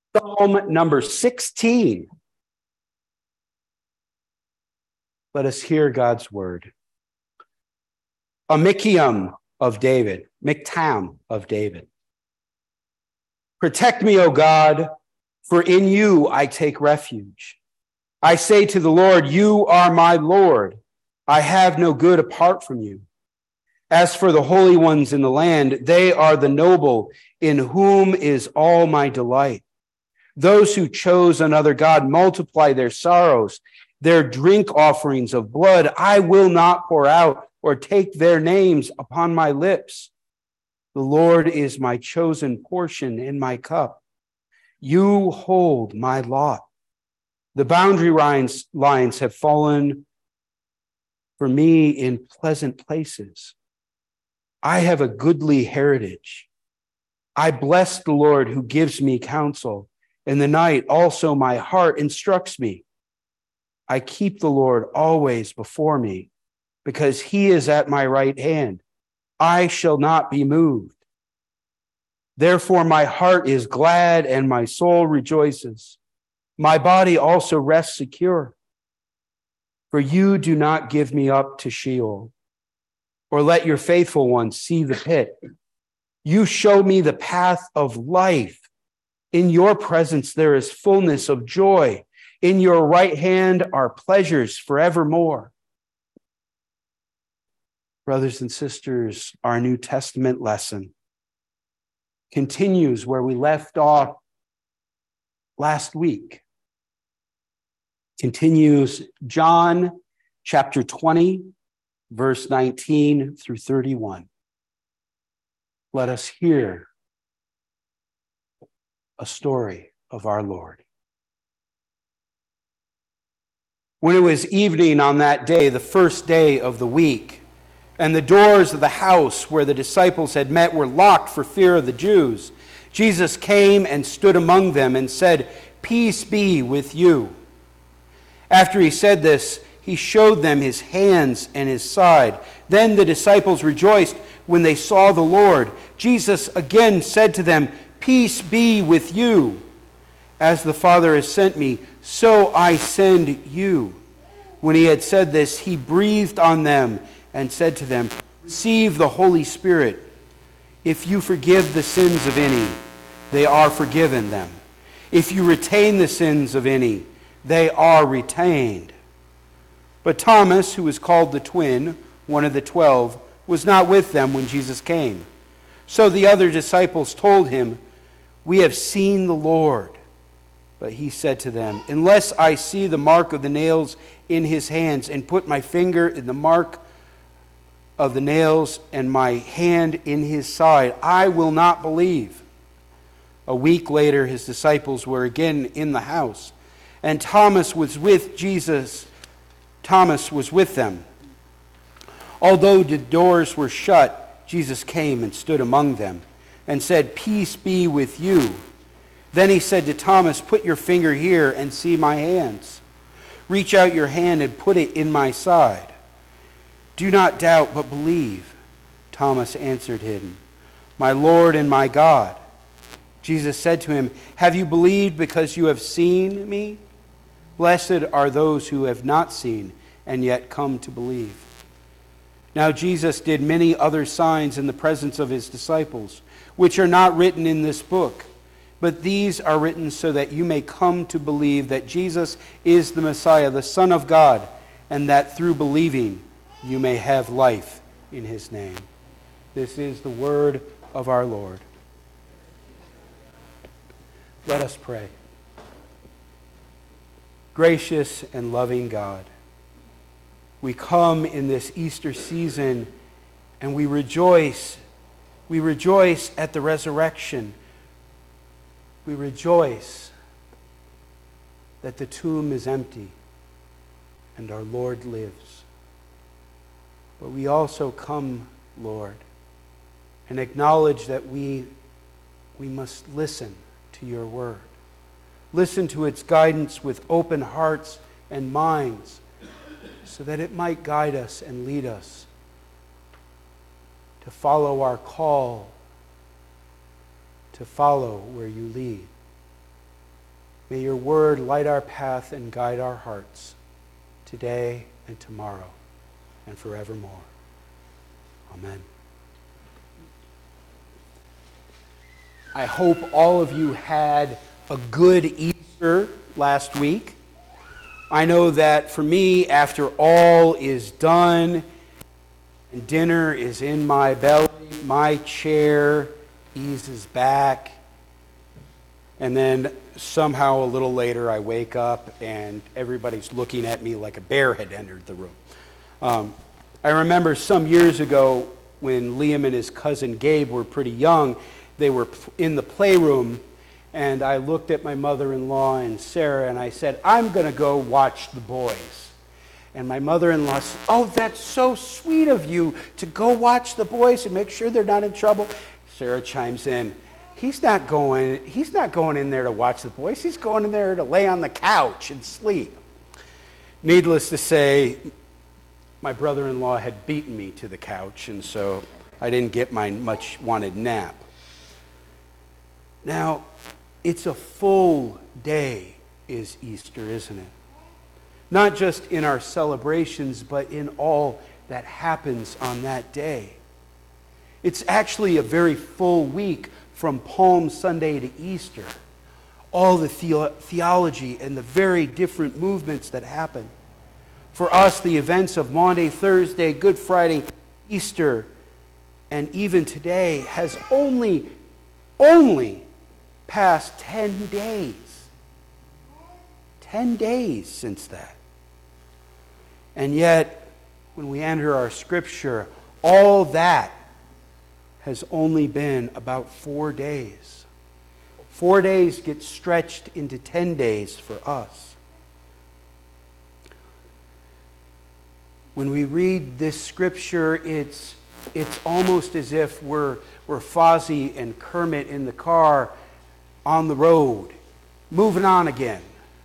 Psalm number 16. Let us hear God's word. A Miktam of David. Protect me, O God, for in you I take refuge. I say to the Lord, you are my Lord. I have no good apart from you. As for the holy ones in the land, they are the noble, in whom is all my delight. Those who chose another God multiply their sorrows. Their drink offerings of blood I will not pour out, or take their names upon my lips. The Lord is my chosen portion in my cup. You hold my lot. The boundary lines have fallen for me in pleasant places. I have a goodly heritage. I bless the Lord who gives me counsel. In the night also my heart instructs me. I keep the Lord always before me, because he is at my right hand. I shall not be moved. Therefore my heart is glad and my soul rejoices. My body also rests secure. For you do not give me up to Sheol, or let your faithful one see the pit. You show me the path of life. In your presence there is fullness of joy. In your right hand are pleasures forevermore. Brothers and sisters, our New Testament lesson continues where we left off last week. Continues John chapter 20, verse 19 through 31. Let us hear a story of our Lord. When it was evening on that day, the first day of the week, and the doors of the house where the disciples had met were locked for fear of the Jews, Jesus came and stood among them and said, "Peace be with you." After he said this, he showed them his hands and his side. Then the disciples rejoiced when they saw the Lord. Jesus again said to them, "Peace be with you. As the Father has sent me, so I send you." When he had said this, he breathed on them and said to them, "Receive the Holy Spirit. If you forgive the sins of any, they are forgiven them. If you retain the sins of any, they are retained." But Thomas, who was called the twin, one of the 12, was not with them when Jesus came. So the other disciples told him, "We have seen the Lord." But he said to them, "Unless I see the mark of the nails in his hands, and put my finger in the mark of the nails, and my hand in his side, I will not believe." A week later, his disciples were again in the house, and Thomas was with Jesus. Thomas was with them. Although the doors were shut, Jesus came and stood among them and said, "Peace be with you." Then he said to Thomas, "Put your finger here and see my hands. Reach out your hand and put it in my side. Do not doubt, but believe." Thomas answered him, "My Lord and my God." Jesus said to him, "Have you believed because you have seen me? Blessed are those who have not seen and yet come to believe." Now Jesus did many other signs in the presence of his disciples, which are not written in this book. But these are written so that you may come to believe that Jesus is the Messiah, the Son of God, and that through believing you may have life in his name. This is the word of our Lord. Let us pray. Gracious and loving God, we come in this Easter season and we rejoice. We rejoice at the resurrection. We rejoice that the tomb is empty and our Lord lives. But we also come, Lord, and acknowledge that we must listen to your word. Listen to its guidance with open hearts and minds so that it might guide us and lead us to follow our call, to follow where you lead. May your word light our path and guide our hearts today and tomorrow and forevermore. Amen. I hope all of you had a good Easter last week. I know that for me, after all is done and dinner is in my belly, my chair eases back, and then somehow a little later I wake up and everybody's looking at me like a bear had entered the room. I remember some years ago when Liam and his cousin Gabe were pretty young, they were in the playroom, and I looked at my mother-in-law and Sarah and I said, I'm going to go watch the boys. And my mother-in-law said, oh, that's so sweet of you to go watch the boys and make sure they're not in trouble. Sarah chimes in, he's not going in there to watch the boys. He's going in there to lay on the couch and sleep. Needless to say, my brother-in-law had beaten me to the couch, and so I didn't get my much-wanted nap. Now, it's a full day is Easter, isn't it? Not just in our celebrations, but in all that happens on that day. It's actually a very full week from Palm Sunday to Easter. All the theology and the very different movements that happen. For us, the events of Maundy, Thursday, Good Friday, Easter, and even today has only passed 10 days. 10 days since that. And yet, when we enter our scripture, all that has only been about 4 days. 4 days get stretched into 10 days for us. When we read this scripture, it's almost as if we're Fozzie and Kermit in the car on the road, moving on again.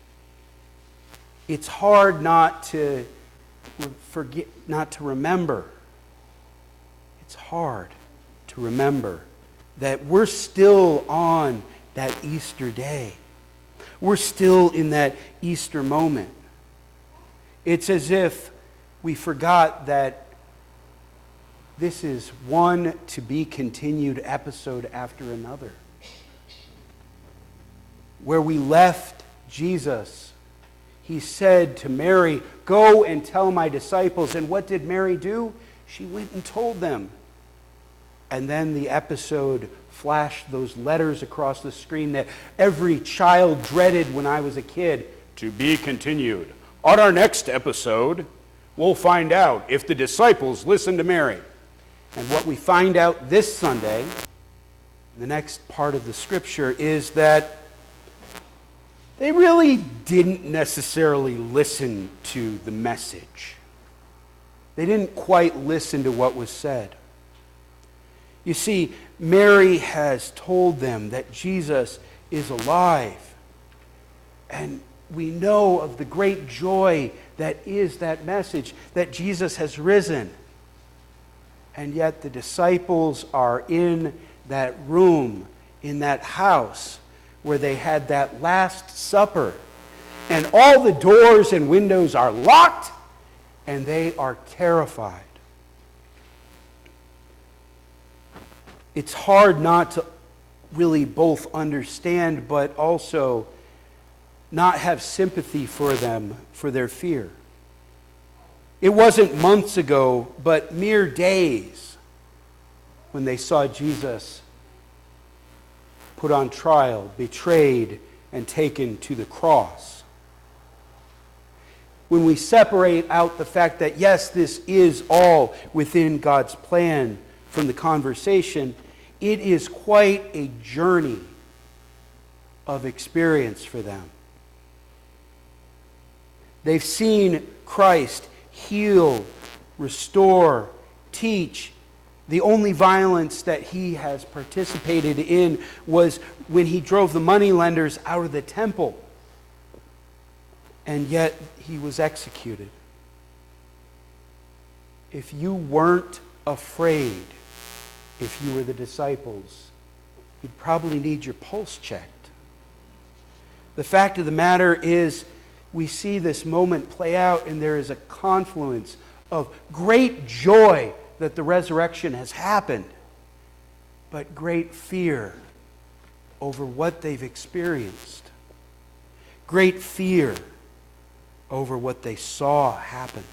It's hard not to forget, not to remember. It's hard to remember that we're still on that Easter day. We're still in that Easter moment. It's as if we forgot that this is one to be continued episode after another. Where we left Jesus, he said to Mary, go and tell my disciples. And what did Mary do? She went and told them. And then the episode flashed those letters across the screen that every child dreaded when I was a kid. To be continued. On our next episode, we'll find out if the disciples listened to Mary. And what we find out this Sunday, the next part of the scripture, is that they really didn't necessarily listen to the message. They didn't quite listen to what was said. You see, Mary has told them that Jesus is alive. And we know of the great joy that is that message, that Jesus has risen. And yet the disciples are in that room, in that house, where they had that Last Supper. And all the doors and windows are locked, and they are terrified. It's hard not to really both understand, but also not have sympathy for them, for their fear. It wasn't months ago, but mere days when they saw Jesus put on trial, betrayed, and taken to the cross. When we separate out the fact that, yes, this is all within God's plan from the conversation, it is quite a journey of experience for them. They've seen Christ heal, restore, teach. The only violence that he has participated in was when he drove the moneylenders out of the temple. And yet he was executed. If you weren't afraid, if you were the disciples, you'd probably need your pulse checked. The fact of the matter is, we see this moment play out, and there is a confluence of great joy that the resurrection has happened, but great fear over what they've experienced. Great fear over what they saw happen.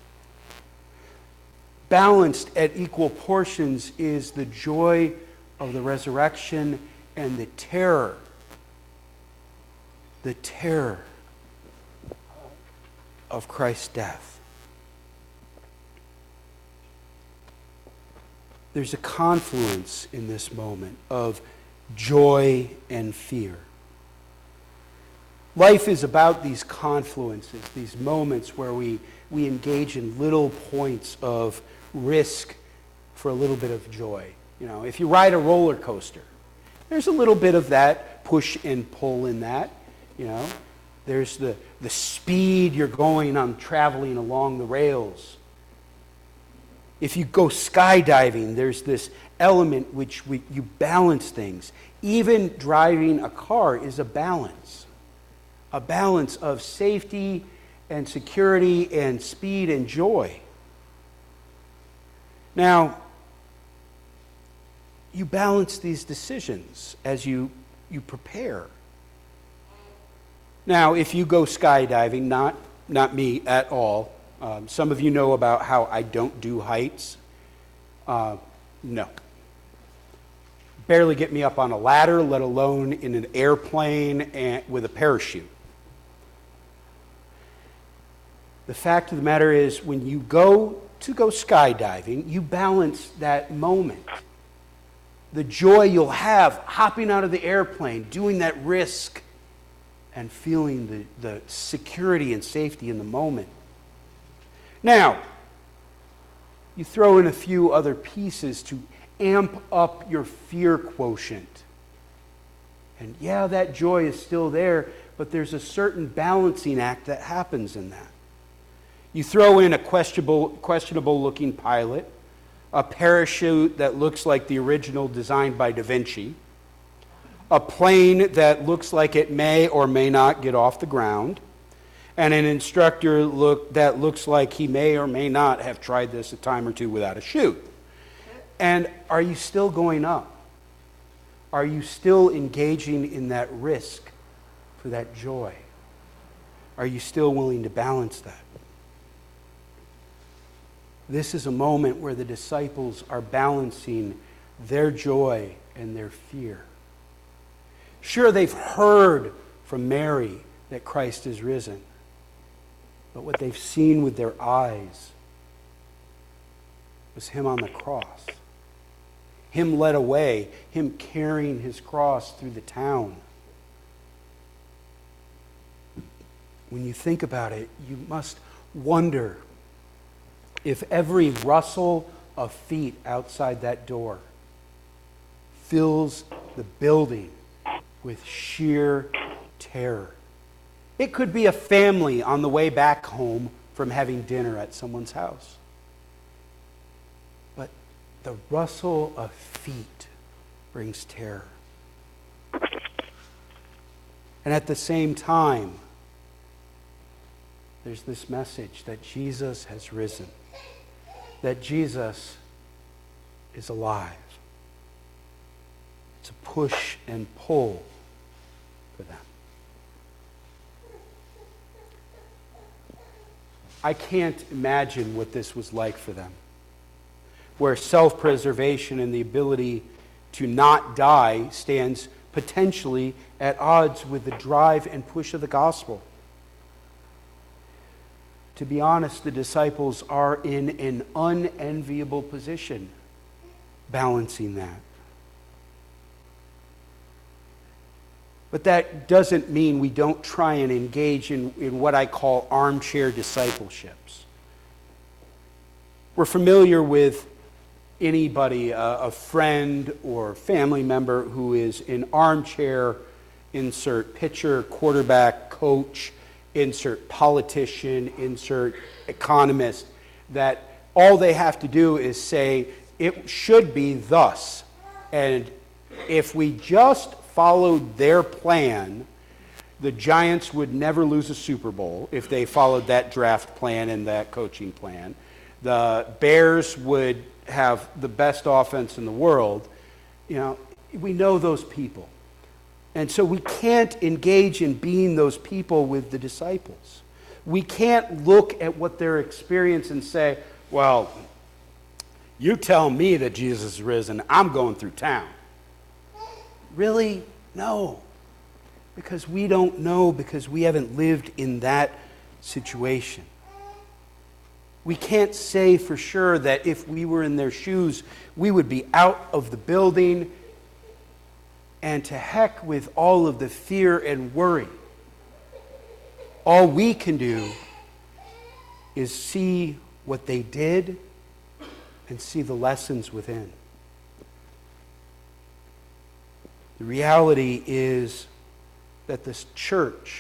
Balanced at equal portions is the joy of the resurrection and the terror of Christ's death. There's a confluence in this moment of joy and fear. Life is about these confluences, these moments where we engage in little points of risk for a little bit of joy. You know, if you ride a roller coaster, there's a little bit of that push and pull in that. You know, there's the speed you're going on traveling along the rails. If you go skydiving, there's this element which you balance things. Even driving a car is a balance of safety and security and speed and joy. Now, you balance these decisions as you prepare. Now, if you go skydiving, not me at all. Some of you know about how I don't do heights. No. Barely get me up on a ladder, let alone in an airplane and with a parachute. The fact of the matter is, when you go skydiving, you balance that moment. The joy you'll have hopping out of the airplane, doing that risk, and feeling the security and safety in the moment. Now, you throw in a few other pieces to amp up your fear quotient. And yeah, that joy is still there, but there's a certain balancing act that happens in that. You throw in a questionable looking pilot, a parachute that looks like the original designed by Da Vinci, a plane that looks like it may or may not get off the ground, and an instructor that looks like he may or may not have tried this a time or two without a chute. And are you still going up? Are you still engaging in that risk for that joy? Are you still willing to balance that? This is a moment where the disciples are balancing their joy and their fear. Sure, they've heard from Mary that Christ is risen, but what they've seen with their eyes was him on the cross, him led away, him carrying his cross through the town. When you think about it, you must wonder if every rustle of feet outside that door fills the building with sheer terror. It could be a family on the way back home from having dinner at someone's house. But the rustle of feet brings terror. And at the same time, there's this message that Jesus has risen, that Jesus is alive. It's a push and pull for them. I can't imagine what this was like for them, where self-preservation and the ability to not die stands potentially at odds with the drive and push of the gospel. To be honest, the disciples are in an unenviable position balancing that. But that doesn't mean we don't try and engage in what I call armchair discipleships. We're familiar with anybody, a friend or family member who is an armchair, insert pitcher, quarterback, coach, insert politician, insert economist, that all they have to do is say, it should be thus. And if we just followed their plan, The Giants would never lose a Super Bowl if they followed that draft plan and that coaching plan. The Bears would have the best offense in the world. We know those people. And so we can't engage in being those people with the disciples. We can't look at what their experience and say, well, you tell me that Jesus is risen, I'm going through town. Really? No. Because we don't know, because we haven't lived in that situation. We can't say for sure that if we were in their shoes, we would be out of the building, and to heck with all of the fear and worry. All we can do is see what they did and see the lessons within. The reality is that this church,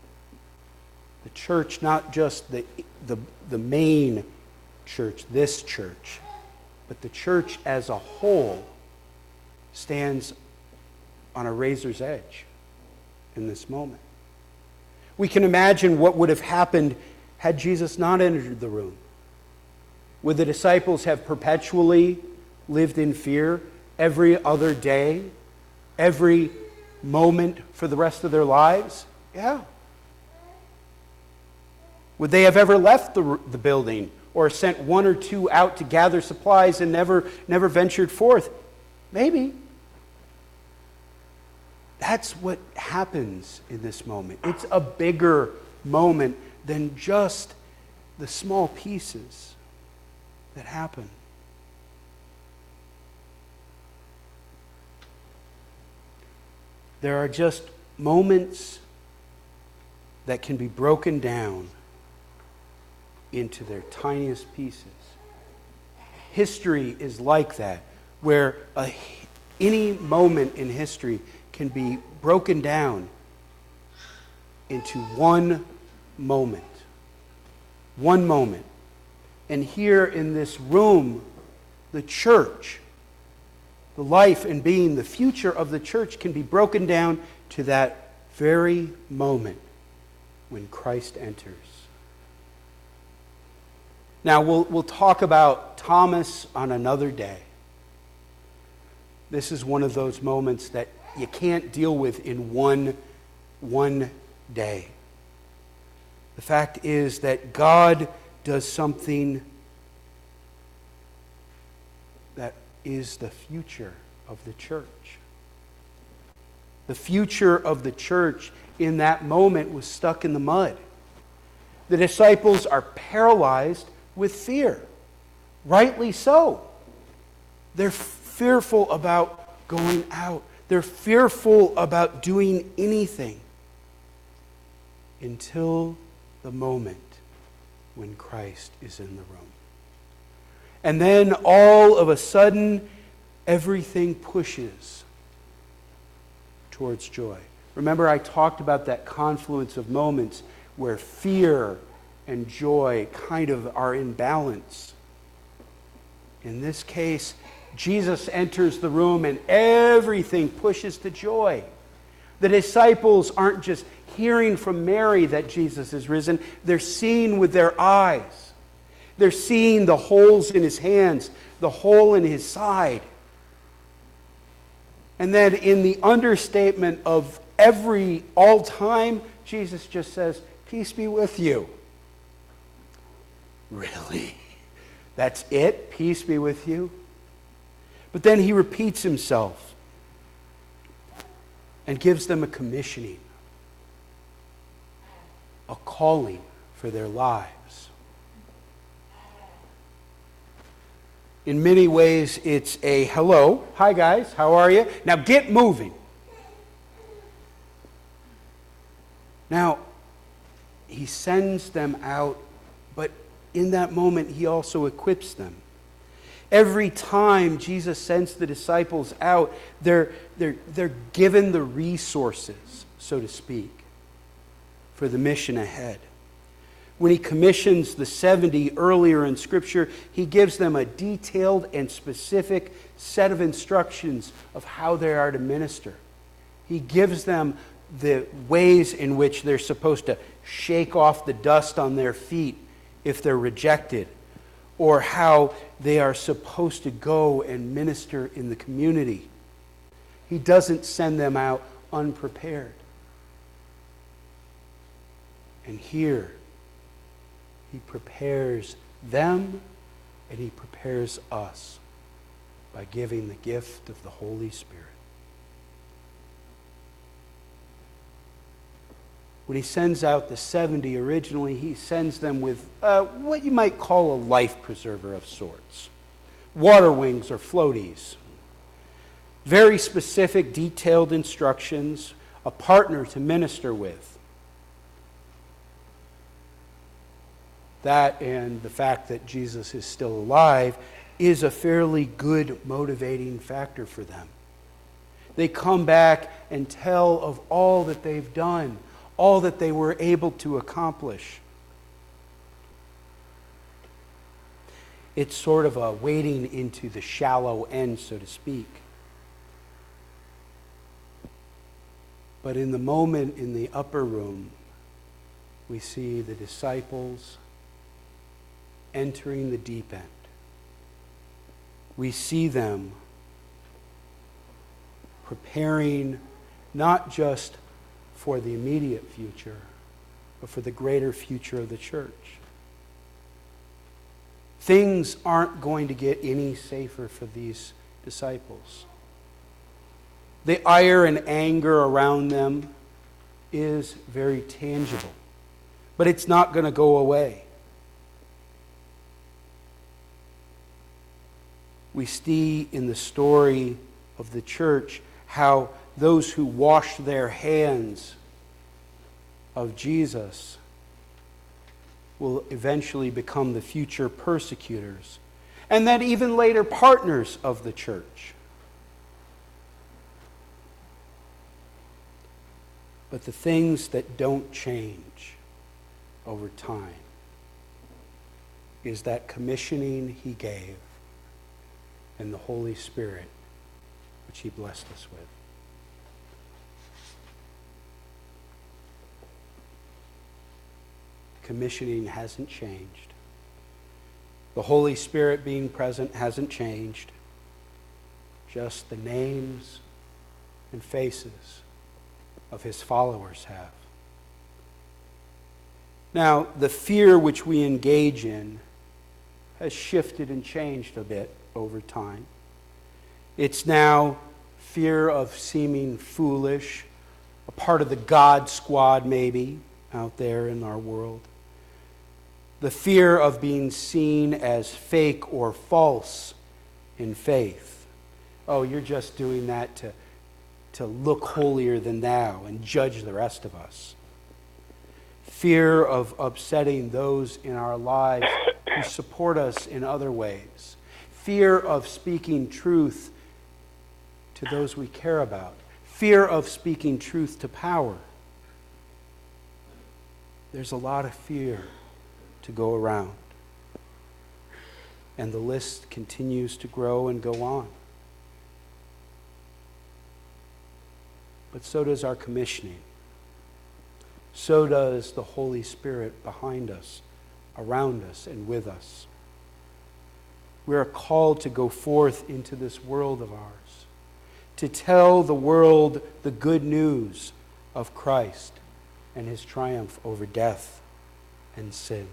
not just the main church, this church, but the church as a whole stands on a razor's edge in this moment. We can imagine what would have happened had Jesus not entered the room. Would the disciples have perpetually lived in fear every other day, every moment for the rest of their lives? Yeah. Would they have ever left the building or sent one or two out to gather supplies and never ventured forth? Maybe. That's what happens in this moment. It's a bigger moment than just the small pieces that happen. There are just moments that can be broken down into their tiniest pieces. History is like that, where any moment in history can be broken down into one moment. One moment. And here in this room, the church, the life and being, the future of the church can be broken down to that very moment when Christ enters. Now, we'll talk about Thomas on another day. This is one of those moments that you can't deal with in one day. The fact is that God does something that is the future of the church. The future of the church in that moment was stuck in the mud. The disciples are paralyzed with fear. Rightly so. They're fearful about going out. They're fearful about doing anything until the moment when Christ is in the room. And then all of a sudden, everything pushes towards joy. Remember, I talked about that confluence of moments where fear and joy kind of are in balance. In this case, Jesus enters the room and everything pushes to joy. The disciples aren't just hearing from Mary that Jesus is risen. They're seeing with their eyes. They're seeing the holes in his hands, the hole in his side. And then in the understatement of all time, Jesus just says, "Peace be with you." Really? That's it? Peace be with you? But then he repeats himself and gives them a commissioning, a calling for their lives. In many ways, it's a hello, hi guys, how are you? Now get moving. Now, he sends them out, but in that moment, he also equips them. Every time Jesus sends the disciples out, they're given the resources, so to speak, for the mission ahead. When he commissions the 70 earlier in Scripture, he gives them a detailed and specific set of instructions of how they are to minister. He gives them the ways in which they're supposed to shake off the dust on their feet if they're rejected, or how they are supposed to go and minister in the community. He doesn't send them out unprepared. And here, he prepares them and he prepares us by giving the gift of the Holy Spirit. When he sends out the 70 originally, he sends them with what you might call a life preserver of sorts. Water wings or floaties. Very specific, detailed instructions, a partner to minister with. That and the fact that Jesus is still alive is a fairly good motivating factor for them. They come back and tell of all that they've done, all that they were able to accomplish. It's sort of a wading into the shallow end, so to speak. But in the moment in the upper room, we see the disciples entering the deep end. We see them preparing not just for the immediate future, but for the greater future of the church. Things aren't going to get any safer for these disciples. The ire and anger around them is very tangible, but it's not going to go away. We see in the story of the church how those who wash their hands of Jesus will eventually become the future persecutors, and then even later partners of the church. But the things that don't change over time is that commissioning he gave and the Holy Spirit, which he blessed us with. Commissioning hasn't changed. The Holy Spirit being present hasn't changed. Just the names and faces of his followers have. Now, the fear which we engage in has shifted and changed a bit over time. It's now fear of seeming foolish, a part of the God squad maybe out there in our world. The fear of being seen as fake or false in faith. Oh, you're just doing that to look holier than thou and judge the rest of us. Fear of upsetting those in our lives who support us in other ways. Fear of speaking truth to those we care about. Fear of speaking truth to power. There's a lot of fear to go around. And the list continues to grow and go on. But so does our commissioning. So does the Holy Spirit behind us, around us, and with us. We are called to go forth into this world of ours, to tell the world the good news of Christ and his triumph over death and sin.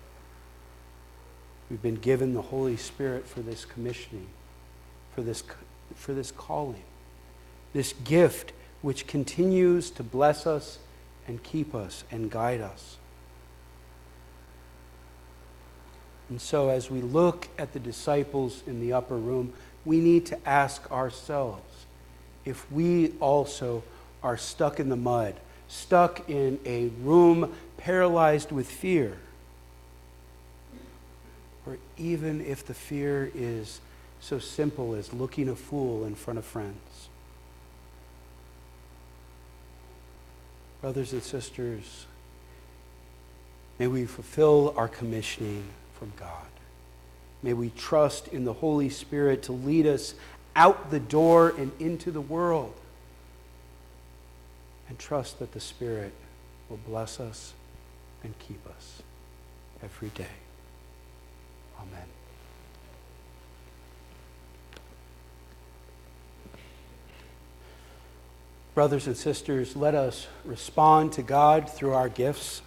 We've been given the Holy Spirit for this commissioning, for this calling, this gift which continues to bless us and keep us and guide us. And so as we look at the disciples in the upper room, we need to ask ourselves if we also are stuck in the mud, stuck in a room paralyzed with fear, or even if the fear is so simple as looking a fool in front of friends. Brothers and sisters, may we fulfill our commissioning from God. May we trust in the Holy Spirit to lead us out the door and into the world. and trust that the Spirit will bless us and keep us every day. Amen. Brothers and sisters, let us respond to God through our gifts.